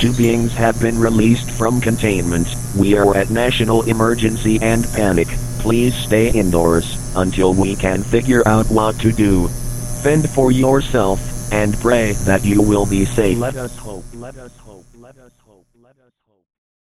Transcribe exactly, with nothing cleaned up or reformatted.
two beings have been released from containment. We are at national emergency and panic. Please stay indoors until we can figure out what to do. Fend for yourself and pray that you will be safe. Let us hope. Let us hope. Let us hope. Let us hope.